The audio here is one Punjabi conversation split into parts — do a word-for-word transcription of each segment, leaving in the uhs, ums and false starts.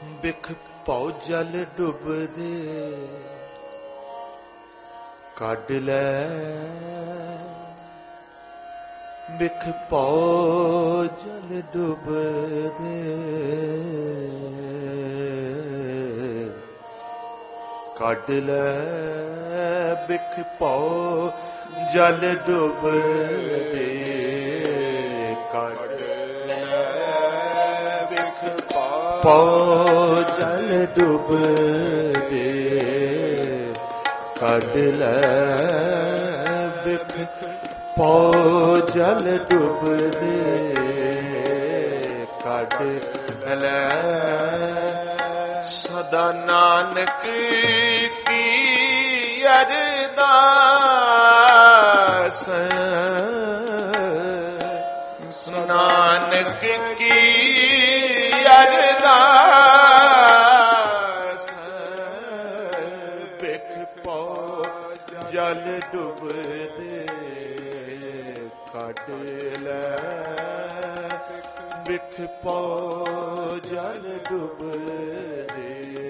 ਬਿਖ ਭਉ ਜਲ ਡੁੱਬਦੇ ਕੱਢ ਲੈ, ਬਿਖ ਭਉ ਜਲ ਡੁੱਬਦੇ ਕੱਢ ਲੈ, ਬਿਖ ਭਉ ਜਲ ਡੁੱਬਦੇ ਕੱਢ ਲੈ, ਬਿਖ ਭਉ ਜਲ ਡੁੱਬਦੇ ਕੱਢ ਲੈ, ਬਿਖ ਭਉ ਜਲ ਡੁੱਬਦੇ ਕੱਢ ਲੈ। ਸਦਾ ਨਾਨਕ ਕੀ ਅਰਦਾਸ, ਨਾਨਕ ਕੀ ਅਰਦਾਸ, ਬਿਖ ਭਉ ਜਲ ਡੁੱਬਦੇ ਕੱਢ ਲੈ, ਬਿਖ ਭਉ ਜਲ ਡੁੱਬਦੇ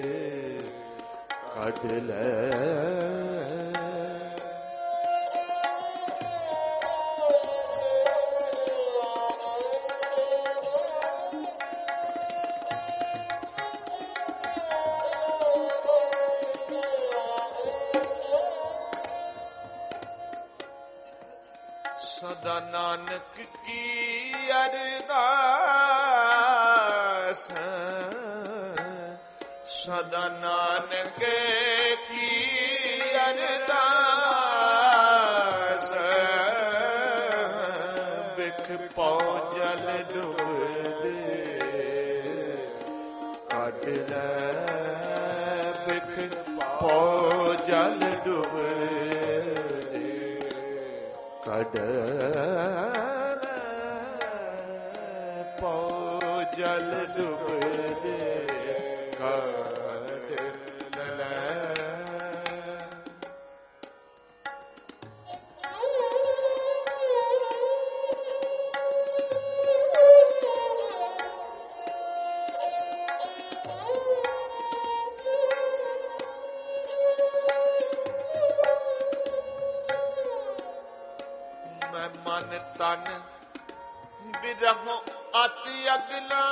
ਕੱਢ ਲੈ। ਸਦਾ ਨਾਨਕ ਕੀ ਅਰਦਾਸ, ਸਦਾ ਨਾਨਕ ਕੀ ਅਰਦਾਸ, ਬਿਖ ਭਉ ਜਲ ਡੁੱਬਦੇ ਕੱਢ ਲੈ, ਬਿਖ ਭਉ ਜਲ ਡੁੱਬਦੇ ਕੱਢ ਭਉ ਜਲ ਡੁੱਬਦੇ ਕੱਢ ਲੈ। ਮੈਂ ਮਨ ਤਨ ਬਿਰਹੋ ਅਤਿ ਅਗਲਾ,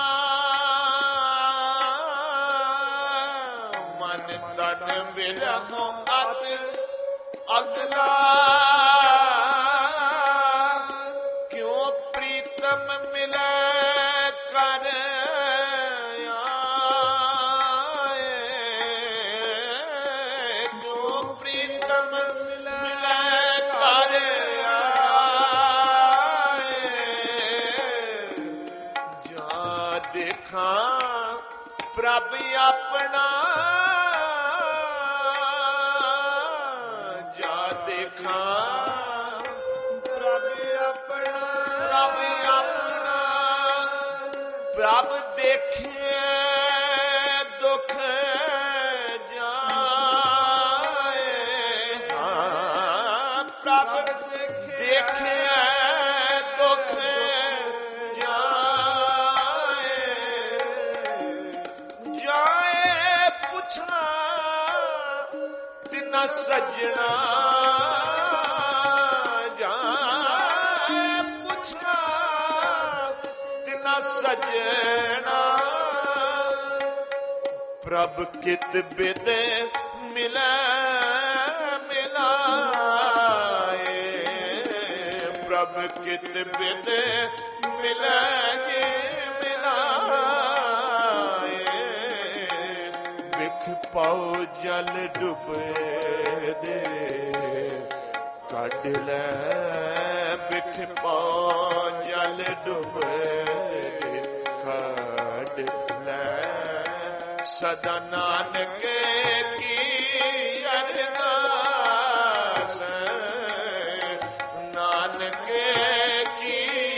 ਮਨ ਤਨ ਬਿਰਹੋ ਅਤਿ ਅਗਲਾ, ਕਿਉ ਪ੍ਰੀਤਮ ਮਿਲੈ ਕਰ ਆਏ, ਕਿਉ ਪ੍ਰੀਤਮ ਮਿਲੈ ਕਰ ਪ੍ਰਭ ਆਪਣਾ, ਜਾ ਦੇਖਾਂ ਪ੍ਰਭ ਆਪਣਾ, ਪ੍ਰਭ ਆਪਣਾ, ਪ੍ਰਭ ਦੇਖੇ ਦੁਖ ਜਾਏ, ਹਾਂ ਪ੍ਰਭ ਦੇਖੇ ਦੁਖ ਤਿਨਾ ਸੱਜਣਾ, ਜਾਏ ਪੁੱਛਾ ਤਿਨਾ ਸੱਜਣਾ, ਪ੍ਰਭ ਕਿਤ ਬਿਦ ਮਿਲੈ ਮਿਲਾਏ, ਪ੍ਰਭ ਕਿਤ ਬਿਦ ਮਿਲੈ ਭਉ ਜਲ ਡੁੱਬਦੇ ਕੱਢ ਲੈ, ਬਿਖ ਭਉ ਜਲ ਡੁੱਬਦੇ ਕੱਢ ਲੈ। ਸਦਾ ਨਾਨਕ ਕੀ ਅਰਦਾਸ, ਨਾਨਕ ਕੀ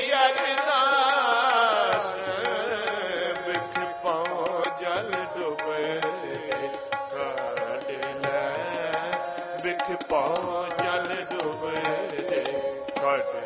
ਅਰਦਾਸ, ਬਿਖ ਭਉ ਜਲ ਡੁੱਬਦੇ ਬਿਖ ਭਉ ਜਲ ਡੁੱਬਦੇ ਕੱਢ ਲੈ।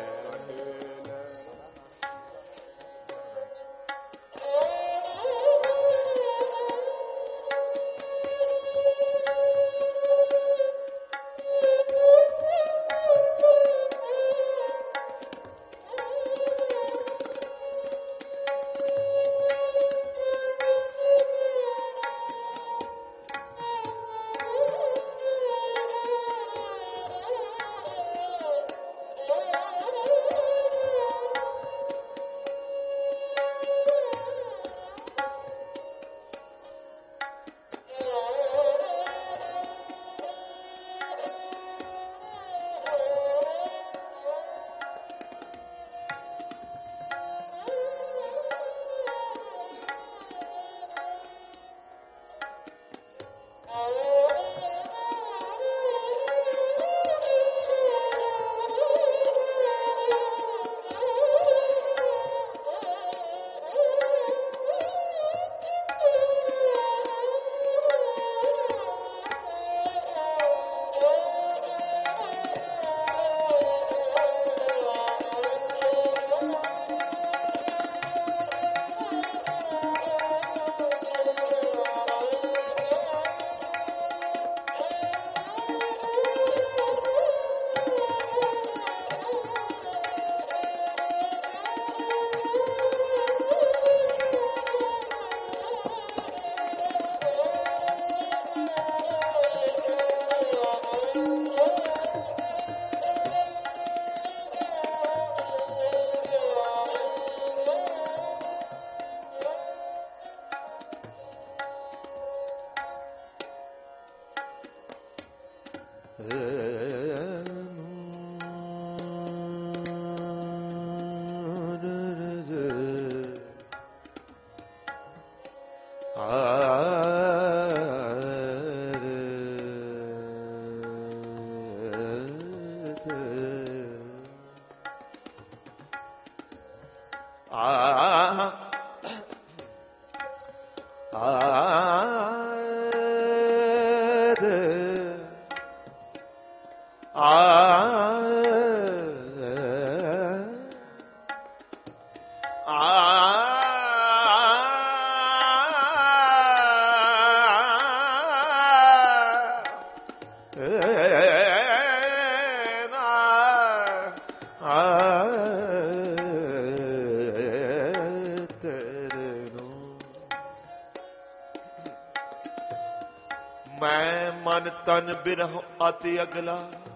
ਤਨ ਬਿਰਹ ਅਤਿ ਅਗਲਾ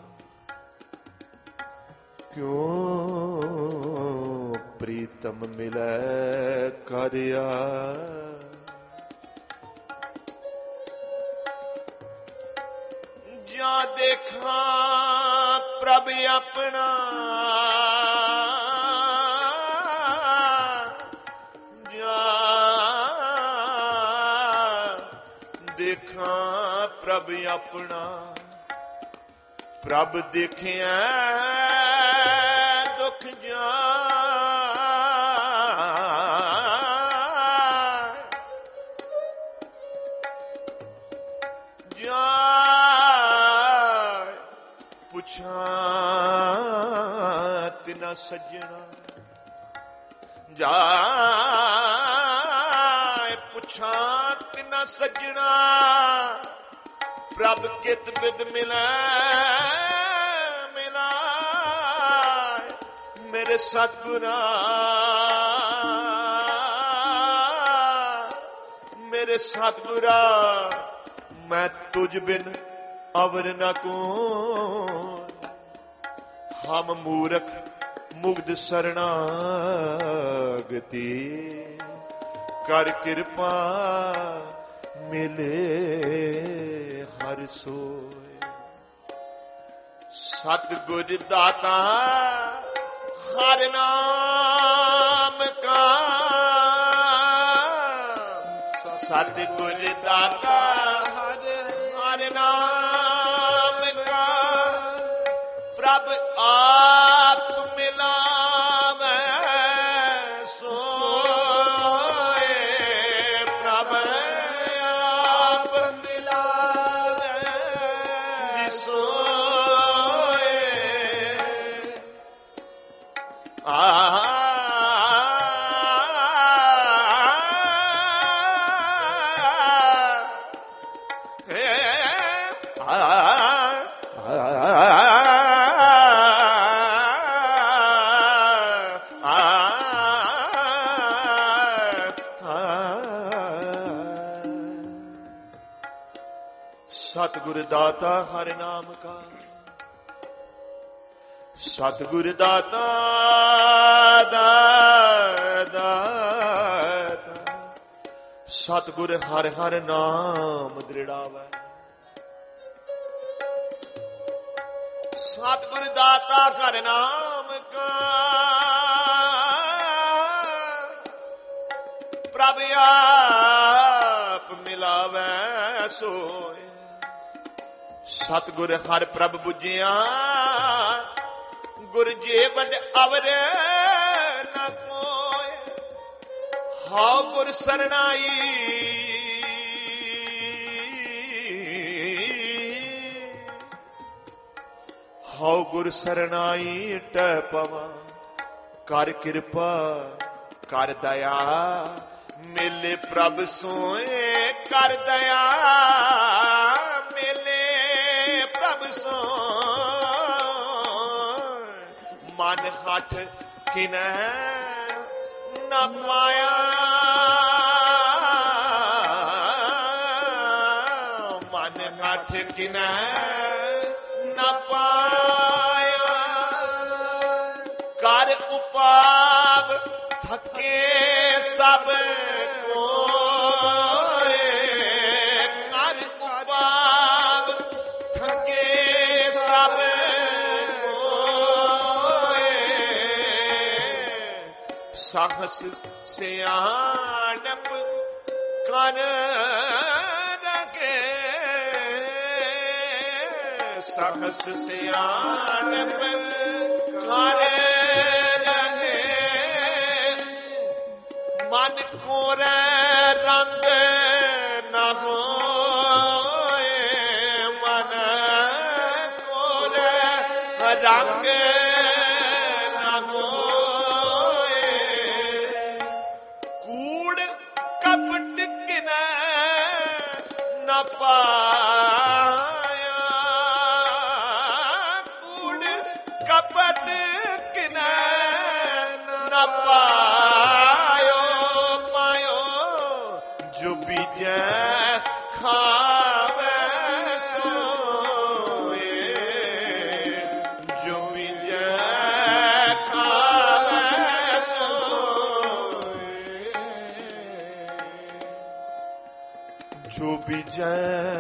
ਕਿਉ ਪ੍ਰੀਤਮ ਮਿਲੈ ਕਰਿਆ ਜਾਂ ਦੇਖਾਂ ਪ੍ਰਭ ਆਪਣਾ ਪ੍ਰਭ ਆਪਣਾ ਪ੍ਰਭ ਦੇਖਿਆ ਦੁਖ ਜਾਏ ਜਾਏ ਪੁੱਛਾਂ ਤਿਨਾ ਸੱਜਣਾ ਜਾਏ ਪੁੱਛਾਂ ਤਿਨਾ ਸੱਜਣਾ ਪ੍ਰਭ ਕਿਤ ਬਿਦ ਮਿਲੈ ਮਿਲਾਇ ਮੇਰੇ ਸਤਿਗੁਰਾ ਮੇਰੇ ਸਤਿਗੁਰਾ ਮੈਂ ਤੁਝ ਬਿਨ ਅਵਰ ਨ ਕੋਇ ਹਮ ਮੂਰਖ ਮੁਗਧ ਸਰਣਾਗਤੀ ਕਰ ਕਿਰਪਾ ਮਿਲੇ ਹਰਿ ਸੋਇ ਸਤਿਗੁਰ ਦਾਤਾ ਹਰਿ ਨਾਮ ਕਾ ਸਤਿਗੁਰ ਦਾਤਾ ਹਰਿ ਨਾਮ ਕਾ ਪ੍ਰਭ ਆਪ ਮਿਲਾਵੈ ਸੋਇ ਪ੍ਰਭ ਸਤਿਗੁਰ ਦਾਤਾ ਹਰਿ ਨਾਮ ਕਾ ਸਤਿਗੁਰ ਦਾਤਾ ਦਾਤਾ ਸਤਿਗੁਰ ਹਰਿ ਹਰਿ ਨਾਮ ਦ੍ਰਿੜਾਵੈ ਸਤਿਗੁਰ ਦਾਤਾ ਹਰਿ ਨਾਮ ਕਾ ਪ੍ਰਭ ਆਪ ਮਿਲਾਵੈ ਸੋਇ ਸਤਿਗੁਰ ਹਰਿ ਪ੍ਰਭ ਬੁਝਿਆ ਗੁਰ ਜੇ ਵੱਡ ਅਵਰ ਨ ਕੋਇ ਹਉ ਗੁਰ ਸਰਣਾਈ ਹਉ ਗੁਰ ਸਰਣਾਈ ਟਹਿ ਪਵਾਂ ਕਰ ਕਿਰਪਾ ਕਰ ਦਇਆ ਮਿਲੇ ਪ੍ਰਭ ਸੋਏ ਕਰ ਦਇਆ ਮਿਲੇ ਪ੍ਰਭ ਸੋਏ ਮਨ ਹੱਠ ਕਿਨੈ ਨ ਪਾਇਆ ਮਨ ਹੱਠ ਕਿਨੈ ਨ ਪਾਇਆ ਕਰ ਉਪਾਵ ਥਕੇ ਸਭ ਕੋਏ ਕਰ ਉਪਾਵ ਥਕੇ ਸਾਹਸ ਸਿਆਣਪ ਕਰ ਰਖੇ ਸਾਹਸ ਸਿਆਣਪ ਕਰ ਰਖੇ ਮਨ ਕੋਰੇ ਰੰਗ ਨਾ ਹੋਏ ਮਨ ਕੋਰੇ ਰੰਗ ਨਾ ਹੋਏ ਕੂੜ ਕਪਟ ਕਿਨੈ ਨਾ ਪਾਇਆ ਕੂੜ ਕਪਟ ਕਿਨੈ ਨਾ ਪਾਇਓ ਪਾਇਓ ਜੋ ਬੀਜੈ ਖਾਵੇ ਸੋਏ ਜੋ ਬੀਜੈ ਖਾਵੇ ਸੋਏ ਜੋ ਬੀਜੈ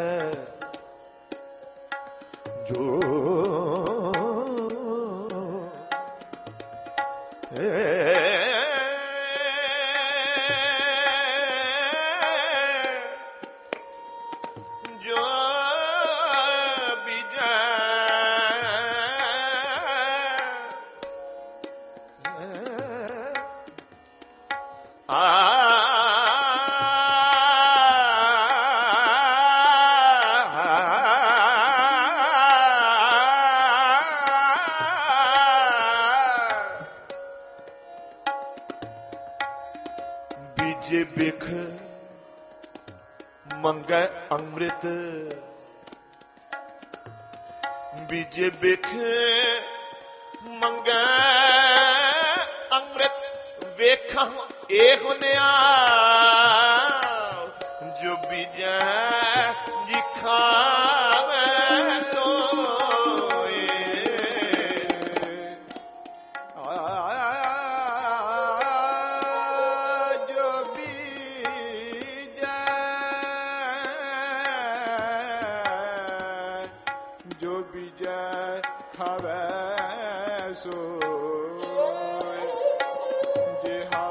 ਜੋ ਜੋ ਬੀਜੈ ਆ ਬੀਜੇ ਬਿਖ ਮੰਗੈ ਅੰਮ੍ਰਿਤ ਬੀਜੇ ਬਿਖ ਮੰਗੈ ਅੰਮ੍ਰਿਤ ਵੇਖਾਂ ਇਹੋ ਨਿਆ ਜੋ ਬੀਜੈ ਜੀ ਖਾਵੇ ਸੋਏ ਜੋ ਬੀਜੈ ਖਾਵੇ ਸੋਏ ਜਿਹਾ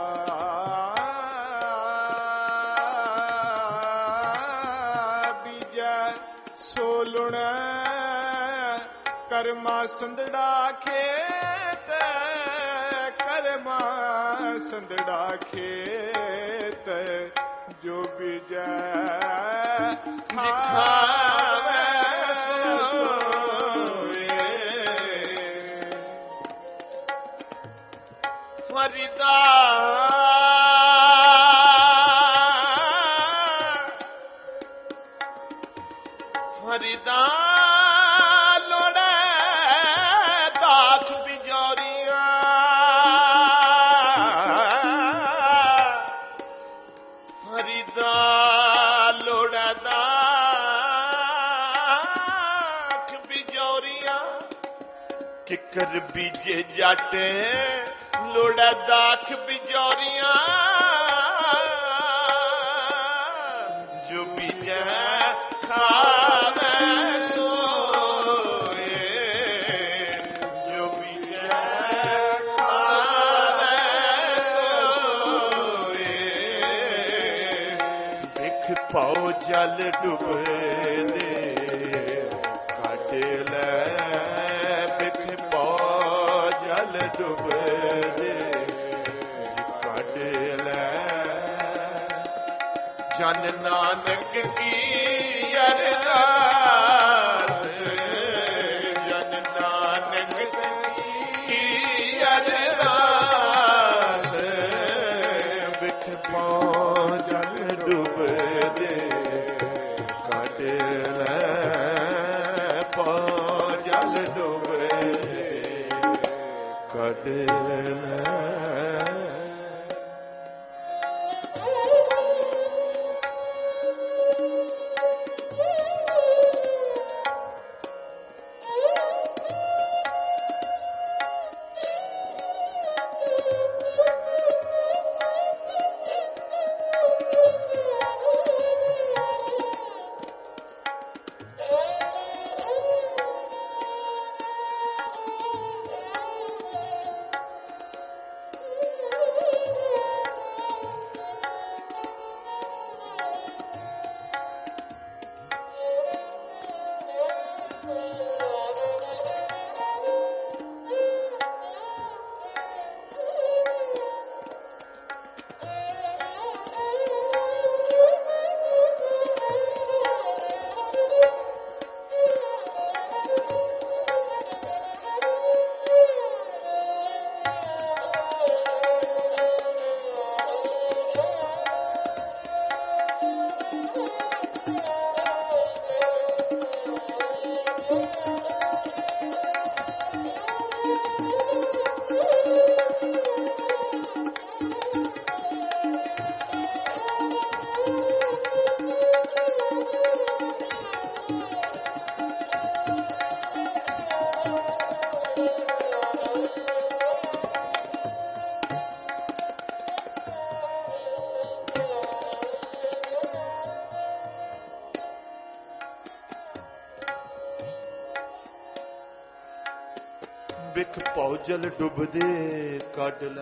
ਬੀਜੈ ਸੋ ਲੁਣੈ ਕਰਮਾ ਸੰਦੜਾ ਖੇਤ ਕਰਮਾ ਸੰਦੜਾ ਖੇਤ ਜੋ ਬੀਜੈ ਖਾਵੇ ਫਰੀਦਾ ਫਰੀਦਾ ਲੋੜੇ ਦਾਤ ਬਿਜੋਰੀਆਂ ਫਰੀਦਾ ਲੋੜੇ ਦਾਤ ਬਿਜੋਰੀਆਂ ਕਿਕਰ ਬੀਜੇ ਜੱਟ ਲੋੜਾ ਦਾਖ ਬਿਜੋਰੀਆਂ ਜੋ ਬੀਜੈ ਖਾਵੇ ਸੋਏ ਜੋ ਬੀਜੈ ਖਾਵੇ ਸੋਏ ਦੇਖ ਪਾਉ ਜਲ ਡੁੱਬਦੇ ਕੱਢ ਲੈ ਬਿਖ ਪਾਉ ਜਲ ਡੁੱਬਦੇ ਕੱਢ ਲੈ ਜਨ ਨਾਨਕ ਕੀ ਅਰਦਾਸ ਜਨ ਨਾਨਕ ਕੀ ਅਰਦਾਸ ਬਿਖ ਪਾਉ ਜਲ ਡੁੱਬਦੇ ਕੱਢ ਲੈ ਪਾਉ ਜਲ ਡੁੱਬਦੇ ਕੱਢ ਲੈ ਬਿਖ ਭਉ ਜਲ ਡੁੱਬਦੇ ਕੱਢ ਲੈ।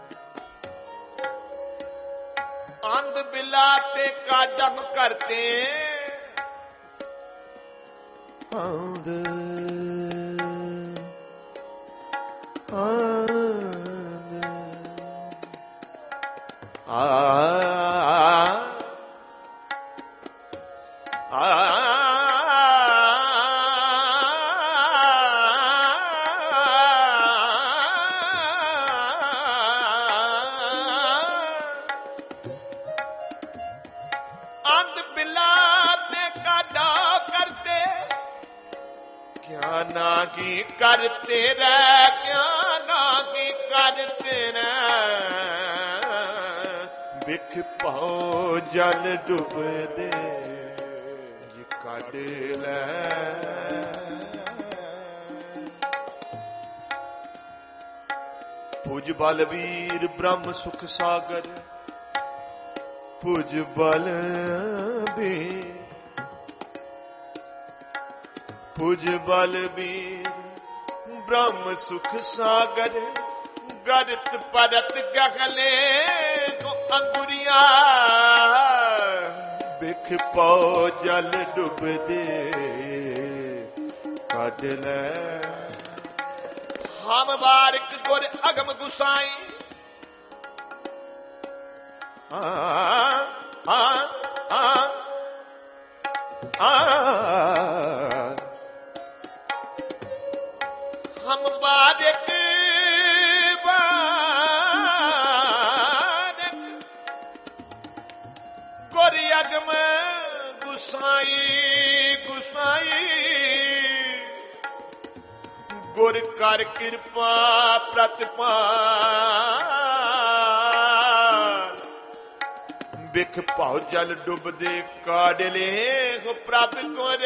ਅੰਧ ਬਿਲਾ ਤੇ ਕਾਡਮ ਕਰਤੇ ਅੰਧ ਅੰਧ ਆ ਆ ना की करते रह क्या ना की करते रह। बिख पाओ जल डुब दे जी कढ़ लै। भुज बलवीर ब्रह्म सुख सागर भुज बलवीर भुज बलबीर ब्रह्म सुख सागर गरत परत गगले को अंगुरिया। बिख पाओ जल डुब दे कढ़ लै। हम बारिक गुर अगम गुसाई आ आ आ आ हम बारिक बारिक गुर अगम गुसाई गुसाई। गुर कर कृपा प्रतिपाल। बिख भाव जल डुबदे काढ़ ले प्रभ गुर।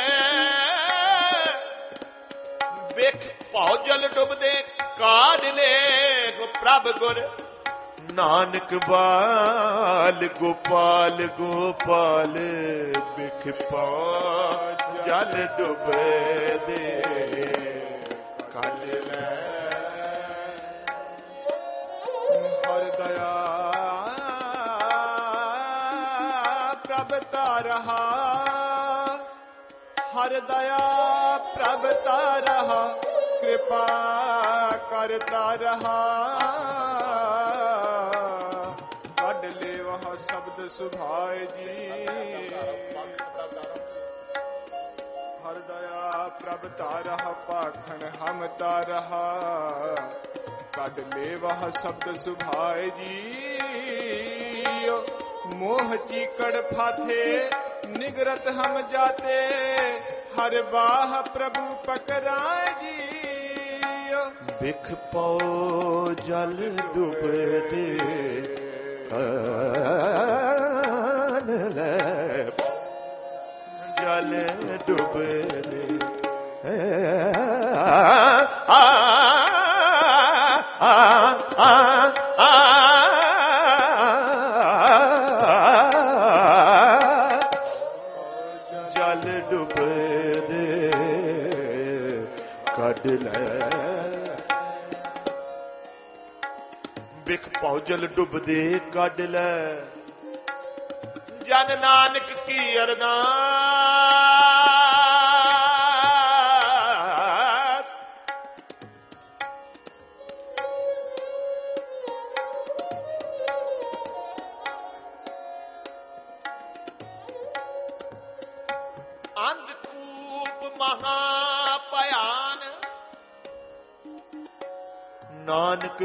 बिख भाव जल डुबदे काढ़ ले प्रभ गुर। नानक बाल गोपाल गोपाल बिख भाव जल डुबदे काढ़ ले। हर दया प्रभता रहा हर दया प्रभता रहा कृपा करता रहा। कढ़ ले वह शब्द सुभाए जी हर दया प्रभता रहा पाखन हमता रहा। कढ़ ले वह शब्द सुभाए जी मोह चीकड़ फाथे निगरत हम जाते हर बाह प्रभु पकड़ाए जी। बिख पाओ जल डूब दे कान ले जल डूब दे आ आ आ आ आ बिख पाओ जल डुबदे काढ़ लै। जन नानक की अरदास अंधकूप महाभयान नानक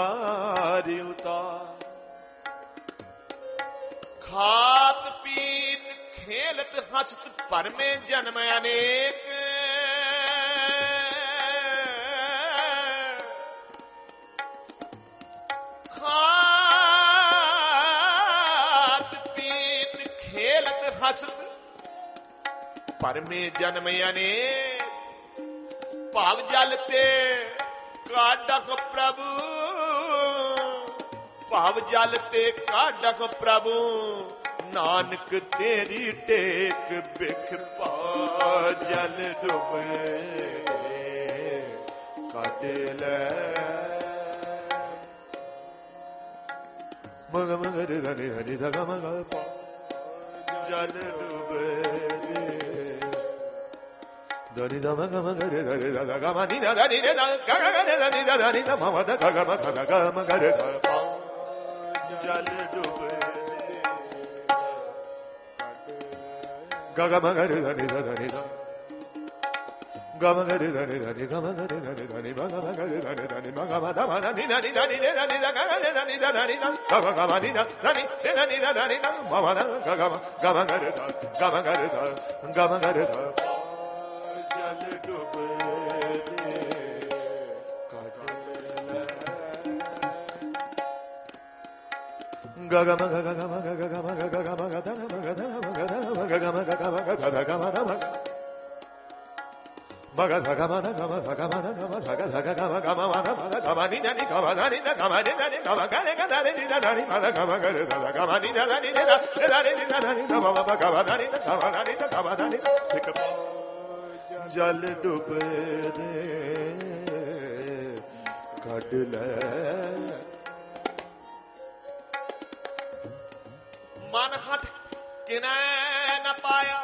पार उतार। खात पीत खेलत हसत पर में जन्म अनेक। खात पीत खेलत हसत पर में जन्म अनेक। भाव जल ते काढ़क प्रभु, भाव जल ते काढ़क प्रभु। नानक तेरी टेक बिख पा जल डुबे काढ़ ले। मग मगर धनी हरि धगा मग पा जल डुबे धनी धम गम गरे धरे धगा गम नि धनी रे धगा गरे धनी धनी धम मद धगा मद धगा मगर पा जल डुबे गम गरे धनी धनी ध गम गरे धनी धनी गम गरे धनी धनी मग गरे धनी धनी मग मद मद नि धनी धनी रे धनी धगा गरे धनी धनी धम गम गम नि धनी रे धनी धनी धम मद गम गम गरे ध गम गरे ध गम गरे ध जल डुबे काढ़ ले। गगम गगम गगम गगम गधन गधन गधन गगम गगम गधन गम गम मग गगम गम गगम गम गग गगम गम मन मन गम नि नि गम नि नि गम नि नि गम गरे गरे नि नि मन गम गरे गम नि नि नि रे रे नि नि गम गम नि गम नि गम नि एक जल डुबे दे काढ़ ले। मन हठ किनै न पाया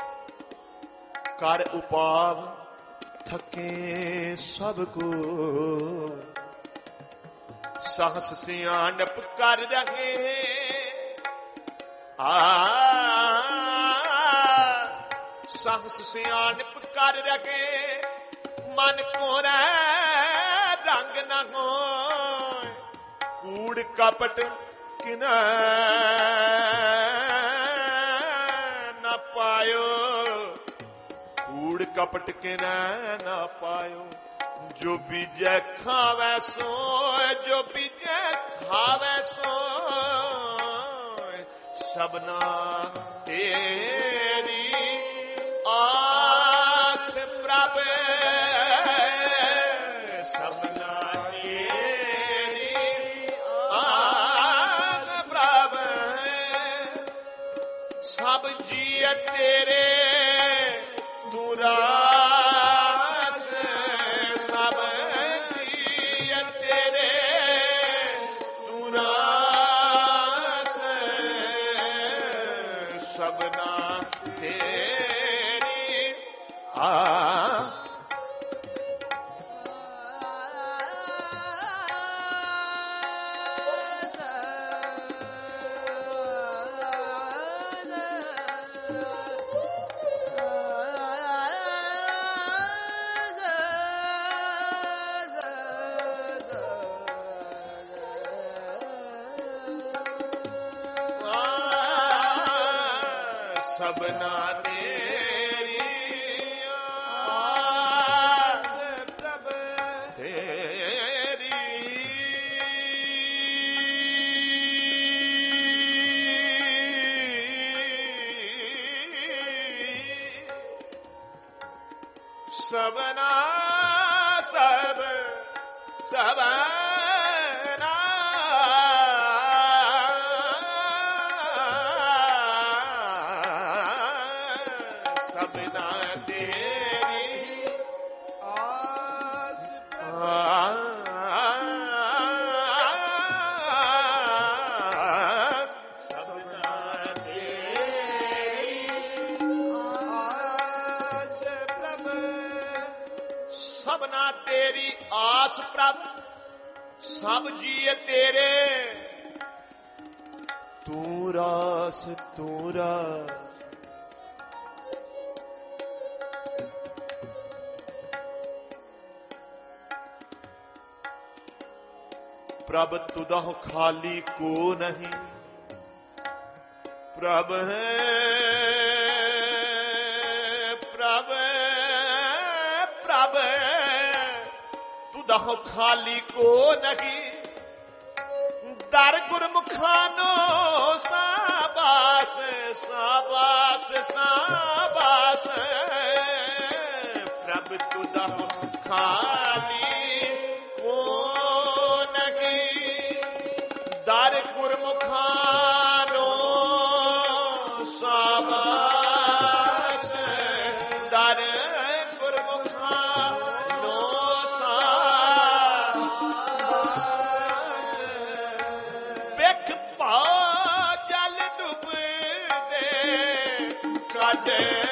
कर उपाव थके सबको। सहस सियाणप कर रहे आ सहस सियाणप कर रखे। मन को रंग न हो कूड़ कपट किन न पायो। कूड़ कपट किन न पायो। जो बीजे खावे सो जो बीजे खावे सो सबना तेरी आस प्रभ सबना तेरी आस प्रभ। सब जिय तेरे तू रास। सब जिय तेरे तू रास। सबना तेरी आ सबना तेरी आस प्रभ तेरी। सबना सब सबना सबना तेरी आस प्रभ। सब जिए तेरे तू रास तू रास। प्रभ तुदह खाली को नहीं प्रभ है ਦਾਹੋ ਖਾਲੀ ਕੋ ਨਹੀਂ ਦਰ ਗੁਰਮੁਖਾਨੋ ਸਾਬਾਸ ਸਾਬਾਸ ਸਾਬਾਸ ਪ੍ਰਭ ਤੁਦਾ ਖਾਲੀ ਕੋ ਨਹੀਂ ਦਰ ਗੁਰਮੁਖਾਨੋ ਸਾਬਾਸ ਦਰ ਗੁਰਮੁਖਾਨੋ ਵੇਖ ਭਾ ਜਲ ਡੁੱਬਦੇ ਕਾਟੇ